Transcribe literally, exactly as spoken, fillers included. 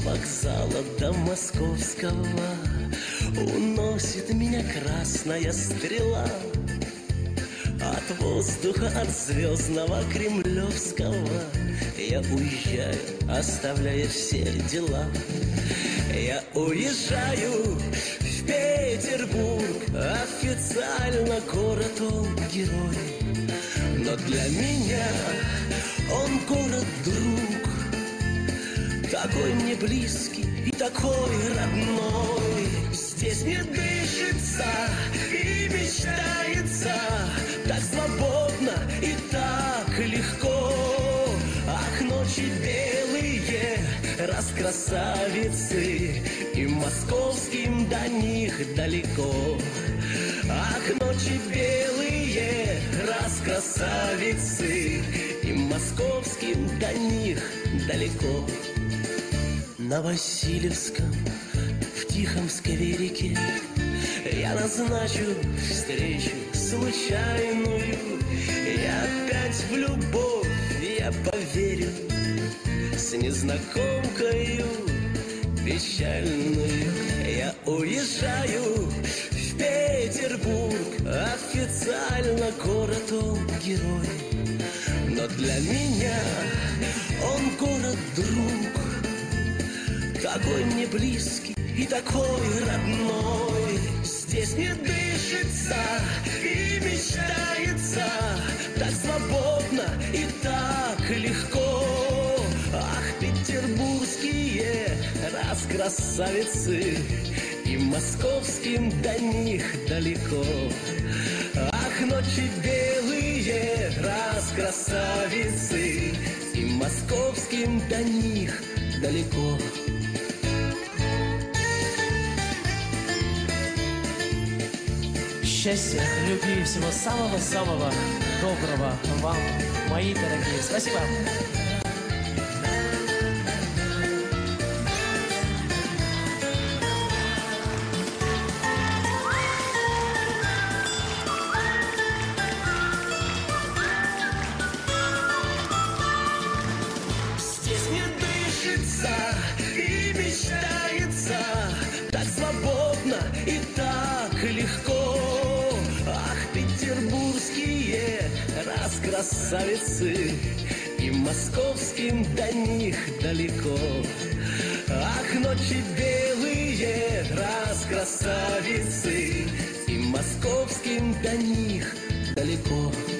вокзала до московского уносит меня красная стрела. От воздуха, от звездного кремлевского я уезжаю, оставляя все дела. Я уезжаю в Петербург, официально город он герой, но для меня он город-друг, такой мне близкий и такой родной. Здесь мне дышится и мечтается так свободно и так легко. Ах, ночи белые, раз красавицы, и московским до них далеко. Ах, ночи белые, раз красавицы, и московским до них далеко. На Васильевском, в тихом скверике я назначу встречу случайную. Я опять в любовь я поверю с незнакомкою печальную. Я уезжаю в Петербург, официально город он герой, но для меня он город-друг, такой мне близкий и такой родной. Здесь мне дышится и мечтается так свободно и так легко. Ах, петербургские раз красавицы, и московским до них далеко. Ах, ночи белые, раз красавицы, и московским до них далеко. Счастья, любви и всего самого-самого доброго вам, мои дорогие. Спасибо. Здесь мне дышится и мечтается так свободно и так легко. Ах, петербургские раз красавицы, и московским до них далеко. Ах, ночи белые, раз красавицы, и московским до них далеко.